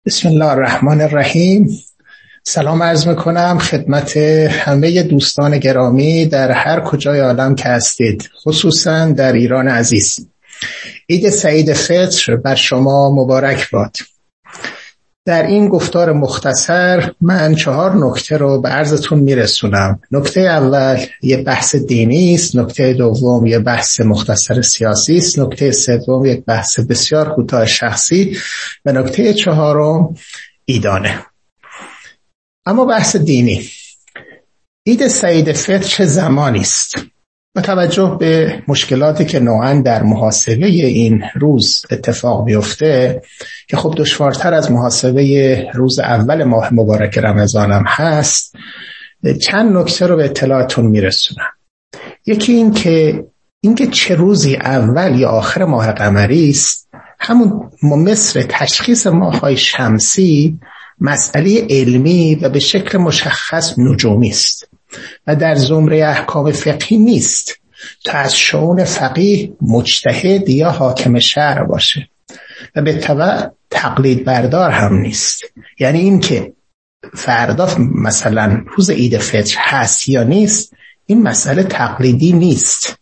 بسم الله الرحمن الرحیم. سلام عرض میکنم خدمت همه دوستان گرامی در هر کجای عالم که هستید، خصوصا در ایران عزیز. عید سعید فطر بر شما مبارک باد. در این گفتار مختصر من 4 نکته رو به عرضتون میرسونم. نکته اول یه بحث دینی است، نکته دوم یه بحث مختصر سیاسی است، نکته سوم یک بحث بسیار کوتاه شخصی و نکته چهارم عیدانه. اما بحث دینی، عید سعید فطر چه زمانی است؟ با توجه به مشکلاتی که نوعاً در محاسبه این روز اتفاق بیفته که خب دشوارتر از محاسبه روز اول ماه مبارک رمضان هم هست، چند نکته رو به اطلاعتون میرسونم. یکی اینکه چه روزی اول یا آخر ماه قمری است، همون مثل تشخیص ماه‌های شمسی مسئله علمی و به شکل مشخص نجومی است و در زمره احکام فقهی نیست تا از شؤون فقیه مجتهد یا حاکم شرع باشه و به تبع تقلید بردار هم نیست. یعنی این که فردا مثلا روز عید فطر هست یا نیست، این مسئله تقلیدی نیست.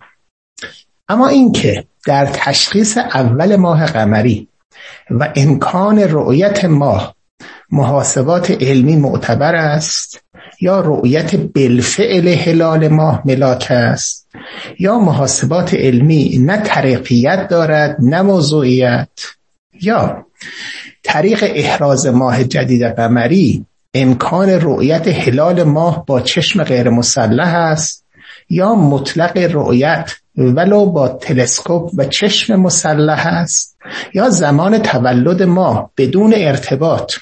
اما این که در تشخیص اول ماه قمری و امکان رؤیت ماه محاسبات علمی معتبر است یا رؤیت بالفعل هلال ماه ملاک است یا محاسبات علمی نه طریقیت دارد نه موضوعیت، یا طریق احراز ماه جدید قمری امکان رؤیت هلال ماه با چشم غیر مسلح است یا مطلق رؤیت ولو با تلسکوپ و چشم مسلح است، یا زمان تولد ماه بدون ارتباط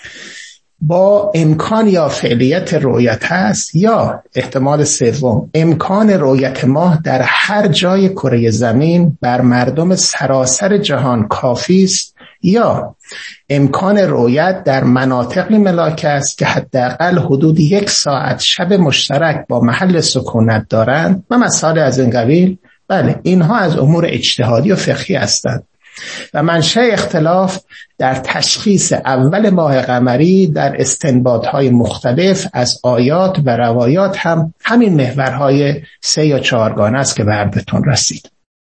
با امکان یا فعلیت رؤیت هست، یا احتمال سوم امکان رؤیت ماه در هر جای کره زمین بر مردم سراسر جهان کافی است، یا امکان رؤیت در مناطق ملاک است که حداقل حدود 1 ساعت شب مشترک با محل سکونت دارند و مسائل از این قبیل. بله، اینها از امور اجتهادی و فقهی هستند و منشأ اختلاف در تشخیص اول ماه قمری در استنباط‌های مختلف از آیات و روایات هم همین محورهای 3 یا 4 گانه است که به عرضتون رسید.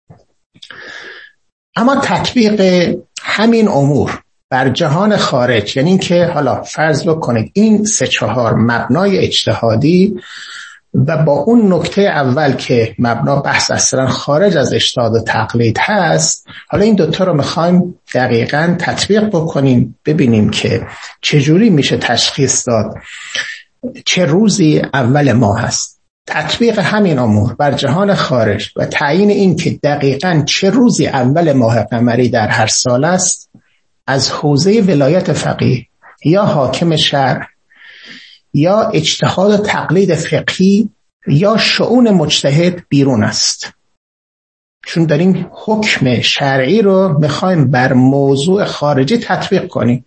اما تطبیق همین امور بر جهان خارج، یعنی که حالا فرض بکنید این 3-4 مبنای اجتهادی و با اون نکته اول که مبنا بحث اصلا خارج از اجتهاد و تقلید هست، حالا این دوتا رو میخوایم دقیقاً تطبیق بکنیم، ببینیم که چجوری میشه تشخیص داد چه روزی اول ماه هست. تطبیق همین امور بر جهان خارج و تعیین این که دقیقاً چه روزی اول ماه قمری در هر سال است از حوزه ولایت فقیه یا حاکم شرع یا اجتهاد و تقلید فقهی یا شؤون مجتهد بیرون است، چون داریم حکم شرعی رو میخوایم بر موضوع خارجی تطبیق کنیم.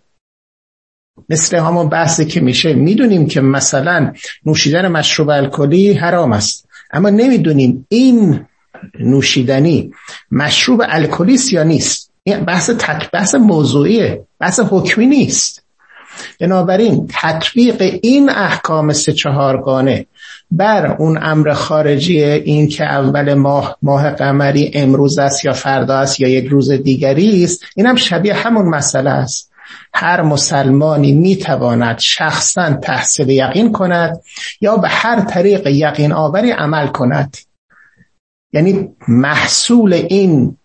مثل همون بحثی که میشه میدونیم که مثلا نوشیدن مشروب الکلی حرام است، اما نمیدونیم این نوشیدنی مشروب الکلی است یا نیست. این بحث موضوعیه، بحث حکمی نیست. بنابراین تطبیق این احکام 3-4 گانه بر اون امر خارجی، این که اول ماه قمری امروز است یا فردا است یا یک روز دیگری است، این هم شبیه همون مسئله است. هر مسلمانی میتواند شخصا تحصیل یقین کند یا به هر طریق یقین آوری عمل کند. یعنی محصول این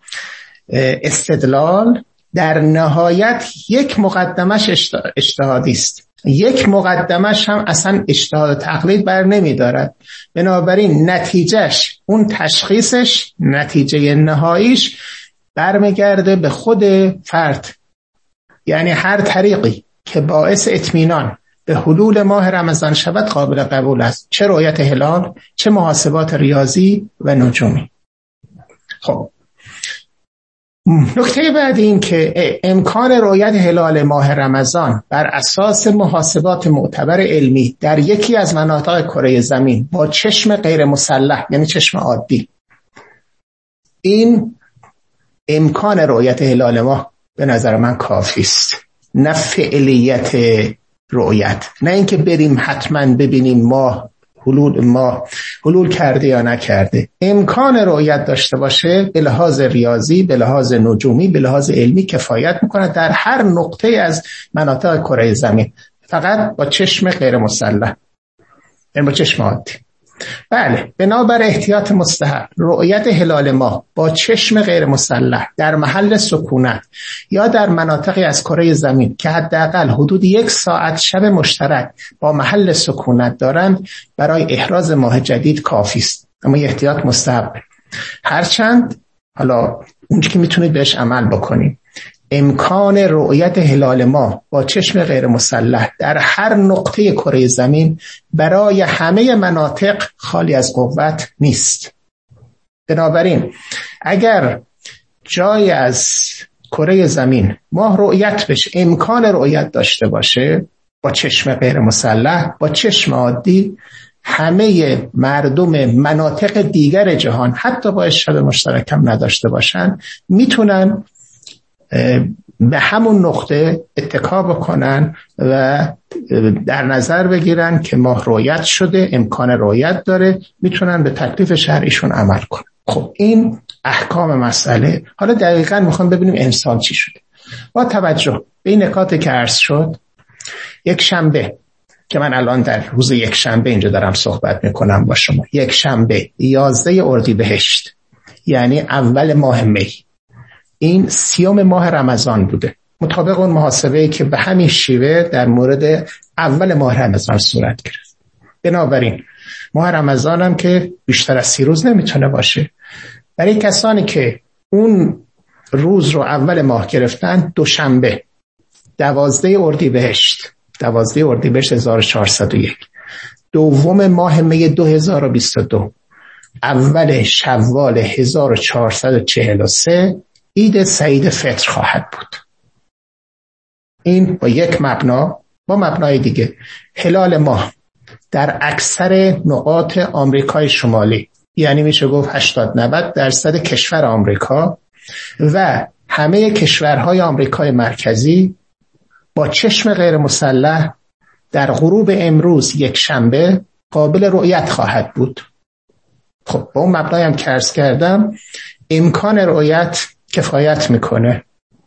استدلال در نهایت یک مقدمش اجتهادی است، یک مقدمش هم اصلا اجتهاد تقلید بر نمی دارد. بنابراین نتیجهش، اون تشخیصش، نتیجه نهاییش برمیگرده به خود فرد. یعنی هر طریقی که باعث اطمینان به حلول ماه رمضان شود قابل قبول است، چه رؤیت هلال، چه محاسبات ریاضی و نجومی. خب نکته بعدی این که امکان رؤیت هلال ماه رمضان بر اساس محاسبات معتبر علمی در یکی از مناطق کره زمین با چشم غیر مسلح، یعنی چشم عادی، این امکان رؤیت هلال ماه به نظر من کافی است. نه فعلیت رؤیت، نه اینکه بریم حتما ببینیم ماه حلول کرده یا نکرده. امکان رؤیت داشته باشه به لحاظ ریاضی، به لحاظ نجومی، به لحاظ علمی کفایت میکنه در هر نقطه از مناطق کره زمین، فقط با چشم غیر مسلح، یعنی با چشم عادی. بله، بنابر احتیاط مستحب رؤیت هلال ماه با چشم غیر مسلح در محل سکونت یا در مناطقی از کره زمین که حداقل حدود 1 ساعت شب مشترک با محل سکونت دارند برای احراز ماه جدید کافی است، اما احتیاط مستحب. هرچند حالا اون که میتونید بهش عمل بکنید، امکان رؤیت هلال ماه با چشم غیر مسلح در هر نقطه کره زمین برای همه مناطق خالی از قوت نیست. بنابراین اگر جای از کره زمین ماه رؤیت بشه، امکان رؤیت داشته باشه با چشم غیر مسلح، با چشم عادی، همه مردم مناطق دیگر جهان حتی با شب مشترک هم نداشته باشن میتونن به همون نقطه اتکا بکنن و در نظر بگیرن که ماه رؤیت شده، امکان رؤیت داره، میتونن به تکلیف شرعیشون عمل کنن. خب این احکام مسئله. حالا دقیقاً میخوام ببینیم امسال چی شده. با توجه به این نکاتی که عرض شد، یک شنبه که من الان در روز یک شنبه اینجا دارم صحبت میکنم با شما، یک شنبه 11 اردیبهشت یعنی اول ماه می، این 30 ماه رمضان بوده، مطابق اون محاسبه‌ای که به همین شیوه در مورد اول ماه رمضان صورت گرفت. بنابراین ماه رمضان هم که بیشتر از 30 روز نمیتونه باشه. برای کسانی که اون روز رو اول ماه گرفتن، دوشنبه 12 اردیبهشت 1401، دوم ماه می 2022، اول شوال 1443 عید سعید فطر خواهد بود. این با یک مبنا، با مبنای دیگه هلال ماه در اکثر نقاط آمریکای شمالی، یعنی میشه گفت 80-90% کشور آمریکا و همه کشورهای آمریکای مرکزی با چشم غیر مسلح در غروب امروز یک شنبه قابل رؤیت خواهد بود. خب با اون مبنایی هم که عرض کردم امکان رؤیت کفایت میکنه.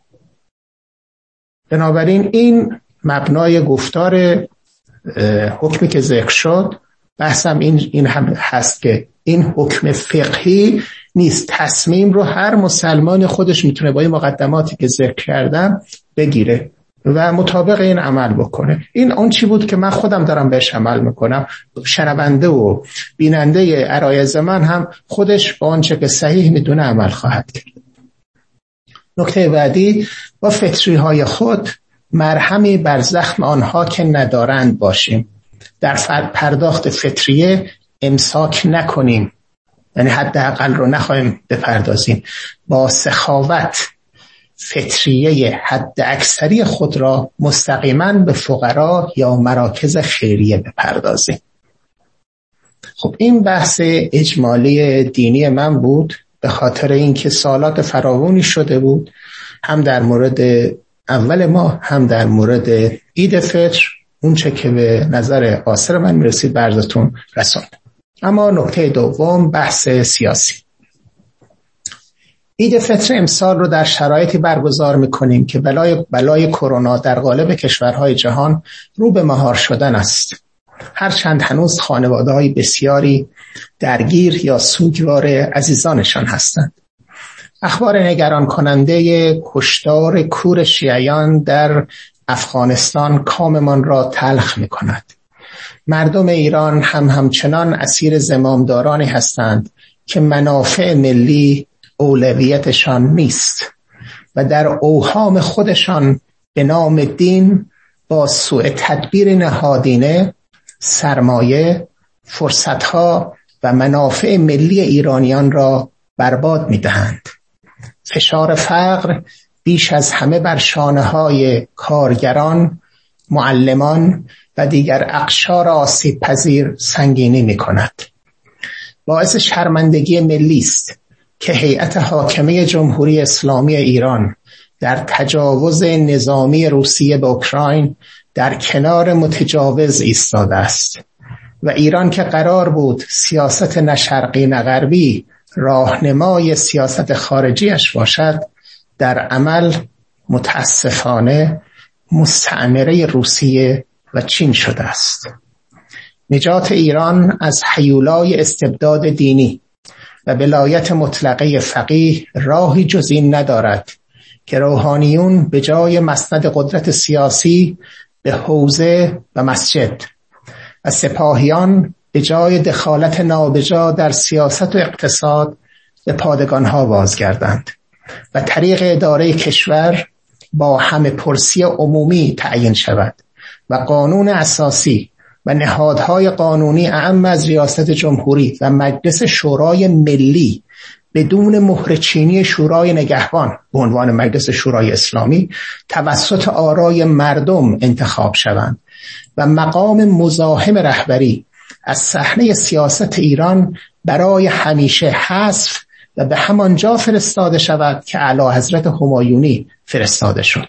بنابراین این مبنای گفتار حکمی که ذکر شد، بحثم این هم هست که این حکم فقهی نیست، تصمیم رو هر مسلمان خودش میتونه با این مقدماتی که ذکر کردم بگیره و مطابق این عمل بکنه. این اون چی بود که من خودم دارم بهش عمل میکنم، شنونده و بیننده عرایض من هم خودش با آنچه که صحیح میدونه عمل خواهد کرد. نکته بعدی، با فطری های خود مرهمی بر زخم آنها که ندارند باشیم. در پرداخت فطریه امساک نکنیم، یعنی حداقل رو نخواهیم بپردازیم. با سخاوت فطریه حد اکثری خود را مستقیما به فقرا یا مراکز خیریه بپردازیم. خب این بحث اجمالی دینی من بود، به خاطر اینکه سوالات فراوانی شده بود، هم در مورد اول ماه هم در مورد عید فطر، اونچه که به نظر قاصر من میرسید برزتون رسوند. اما نکته دوم، بحث سیاسی. عید فطر امسال رو در شرایطی برگزار میکنیم که بلای کرونا در قالب کشورهای جهان رو به مهار شدن است. هرچند هنوز خانواده‌های بسیاری درگیر یا سوگوار عزیزانشان هستند. اخبار نگران کننده کشتار کور شیعیان در افغانستان کاممان را تلخ می کند. مردم ایران همچنان اسیر زمامدارانی هستند که منافع ملی اولویتشان نیست و در اوهام خودشان به نام دین با سوء تدبیر نهادینه سرمایه، فرصتها و منافع ملی ایرانیان را برباد می دهند. فشار فقر بیش از همه بر شانه‌های کارگران، معلمان و دیگر اقشار آسیب پذیر سنگینی می کند. باعث شرمندگی ملی است که هیئت حاکمه جمهوری اسلامی ایران در تجاوز نظامی روسیه به اوکراین در کنار متجاوز ایستاده است و ایران که قرار بود سیاست نه شرقی نه غربی راهنمای سیاست خارجیش باشد، در عمل متاسفانه مستعمره روسیه و چین شده است. نجات ایران از هیولای استبداد دینی و ولایت مطلقه فقیه راهی جز این ندارد که روحانیون به جای مسند قدرت سیاسی به حوزه و مسجد و سپاهیان به جای دخالت نابجا در سیاست و اقتصاد به پادگانها بازگردند و طریق اداره کشور با همه پرسی عمومی تعیین شود و قانون اساسی و نهادهای قانونی اعم از ریاست جمهوری و مجلس شورای ملی بدون مهر چینی شورای نگهبان به عنوان مجلس شورای اسلامی توسط آرای مردم انتخاب شوند و مقام مزاحم رهبری از صحنه سیاست ایران برای همیشه حذف و به همان جا فرستاده شود که اعلیحضرت همایونی فرستاده شد.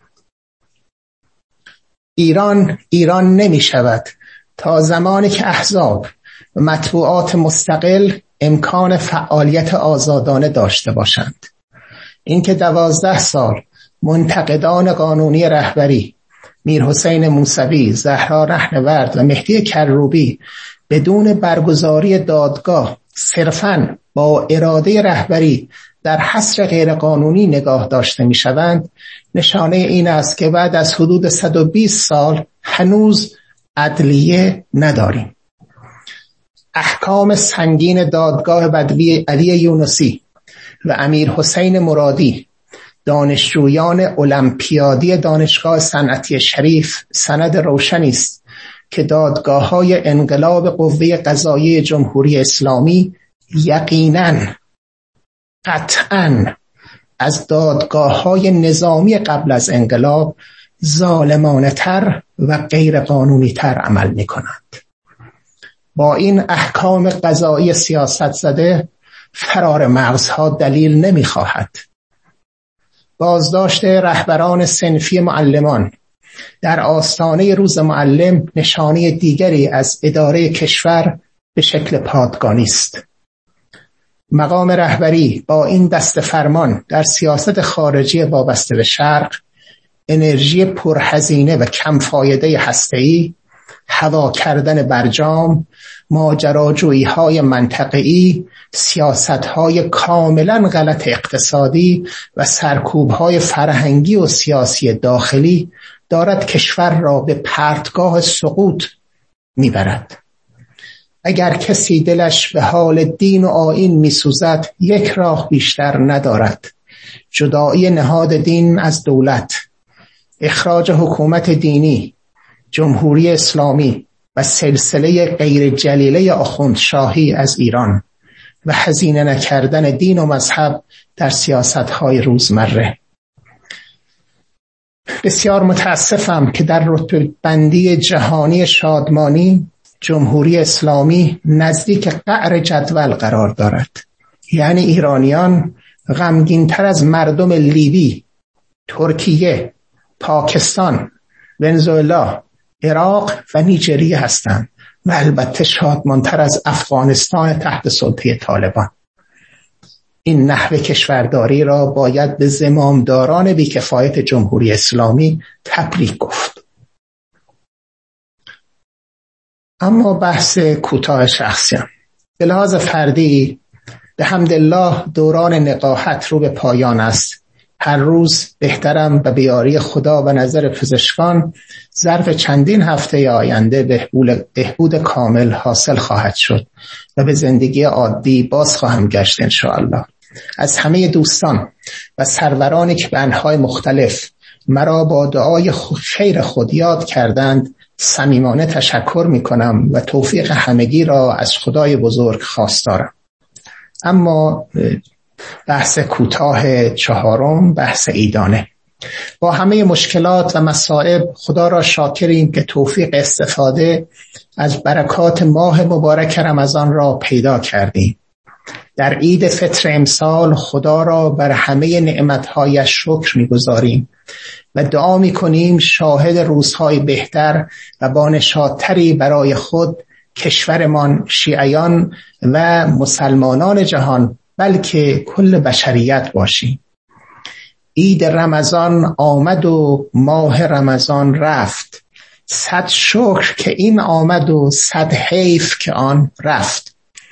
ایران نمی شود تا زمانی که احزاب و مطبوعات مستقل امکان فعالیت آزادانه داشته باشند. اینکه 12 سال منتقدان قانونی رهبری میرحسین موسوی، زهرا رهنورد و مهدی کروبی بدون برگزاری دادگاه صرفاً با اراده رهبری در حصر غیرقانونی نگاه داشته میشوند، نشانه این است که بعد از حدود 120 سال هنوز عدلیه نداریم. احکام سنگین دادگاه بدوی علی یونسی و امیر حسین مرادی، دانشجویان المپیادی دانشگاه صنعتی شریف، سند روشنی است که دادگاه‌های انقلاب قوه قضاییه جمهوری اسلامی یقیناً قطعاً از دادگاه‌های نظامی قبل از انقلاب ظالمانه‌تر و غیر قانونی‌تر عمل می‌کنند. با این احکام قضایی سیاست زده فرار مغزها دلیل نمی‌خواهد. بازداشت رهبران صنفی معلمان در آستانه روز معلم نشانه دیگری از اداره کشور به شکل پادگانی است. مقام رهبری با این دست فرمان در سیاست خارجی وابسته به شرق، انرژی پرهزینه و کم فایده هسته‌ای، هوا کردن برجام، ماجراجویی‌های منطقه‌ای، سیاست‌های کاملاً غلط اقتصادی و سرکوب‌های فرهنگی و سیاسی داخلی دارد کشور را به پرتگاه سقوط می‌برد. اگر کسی دلش به حال دین و آیین می‌سوزد، یک راه بیشتر ندارد: جدایی نهاد دین از دولت، اخراج حکومت دینی، جمهوری اسلامی و سلسله غیر جلیله آخوندشاهی از ایران و هزینه نکردن دین و مذهب در سیاست‌های روزمره. بسیار متاسفم که در رتبه بندی جهانی شادمانی جمهوری اسلامی نزدیک قعر جدول قرار دارد. یعنی ایرانیان غمگین‌تر از مردم لیبی، ترکیه، پاکستان، ونزوئلا، عراق و نیجریه هستند و البته شادمانتر از افغانستان تحت سلطه طالبان. این نحوه کشورداری را باید به زمامداران بیکفایت جمهوری اسلامی تبریک گفت. اما بحث کوتاه شخصیم. به لحاظ فردی به حمدالله دوران نقاهت رو به پایان است. هر روز بهترم و به یاری خدا و نظر پزشکان ظرف چندین هفته آینده بهبود کامل حاصل خواهد شد و به زندگی عادی باز خواهم گشت انشاءالله. از همه دوستان و سرورانی که به انواع مختلف مرا با دعای خیر خود یاد کردند صمیمانه تشکر می کنم و توفیق همگی را از خدای بزرگ خواستارم. اما بحث کوتاه چهارم، بحث عیدانه. با همه مشکلات و مصائب خدا را شاکریم که توفیق استفاده از برکات ماه مبارک رمضان را پیدا کردیم. در عید فطر امسال خدا را بر همه نعمتهایش شکر می‌گزاریم و دعا می‌کنیم شاهد روزهای بهتر و بانشادتری برای خود، کشورمان، شیعیان و مسلمانان جهان، بلکه کل بشریت باشیم. عید رمضان آمد و ماه رمضان رفت، صد شکر که این آمد و صد حیف که آن رفت.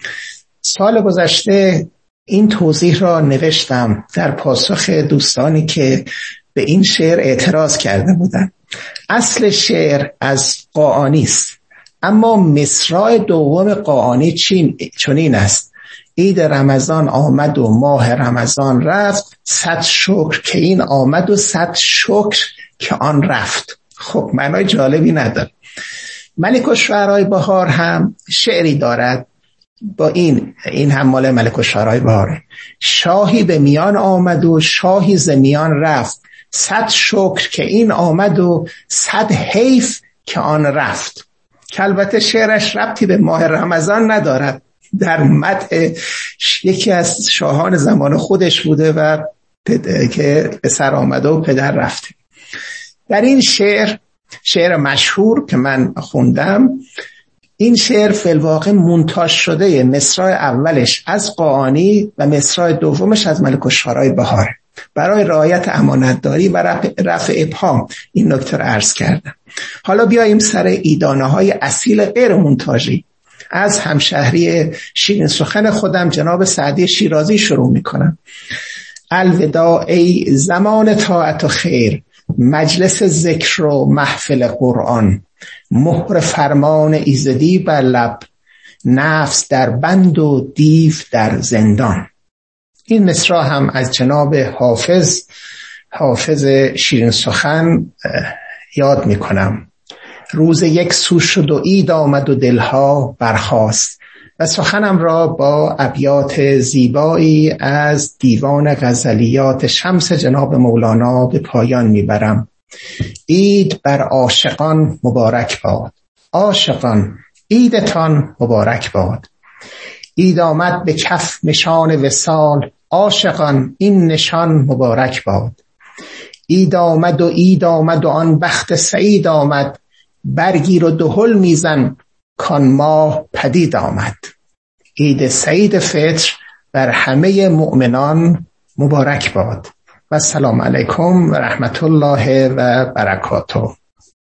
سال گذشته این توضیح را نوشتم در پاسخ دوستانی که به این شعر اعتراض کرده بودند. اصل شعر از قاآنی است، اما مصرع دوم قاآنی چنین است: عید رمضان آمد و ماه رمضان رفت، صد شکر که این آمد و صد شکر که آن رفت. خب معنای جالبی نداره. ملک الشعرای بهار هم شعری دارد با این هم مال ملک الشعرای بهاره: شاهی به میان آمد و شاهی ز میان رفت، صد شکر که این آمد و صد حیف که آن رفت. که البته شعرش ربطی به ماه رمضان ندارد، در مدح یکی از شاهان زمان خودش بوده و که به سر آمده و پدر رفته. در این شعر مشهور که من خوندم، این شعر فی الواقع مونتاژ شده، مصرع اولش از قاآنی و مصرع دومش از ملک الشعرای بهاره. برای رعایت امانتداری و رفع ابهام این نکته رو عرض کردم. حالا بیاییم سر ایدانه های اصیل غیر مونتاژی. از همشهری شیرین سخن خودم جناب سعدی شیرازی شروع میکنم. الوداع ای زمان طاعت و خیر، مجلس ذکر و محفل قرآن، مهر فرمان ایزدی بر لب، نفس در بند و دیو در زندان. این مصرع هم از جناب حافظ شیرین سخن یاد میکنم. روز یک سو شد و عید آمد و دلها برخاست. و سخنم را با ابیات زیبایی از دیوان غزلیات شمس جناب مولانا به پایان میبرم. عید بر عاشقان مبارک باد، عاشقان عیدتان مبارک باد. عید آمد به کف نشان وصال، عاشقان این نشان مبارک باد. عید آمد و آن بخت سعید آمد، برگیر و دهل میزن کان ماه پدید آمد. عید سعید فطر بر همه مؤمنان مبارک باد و السلام علیکم و رحمت الله و برکاته.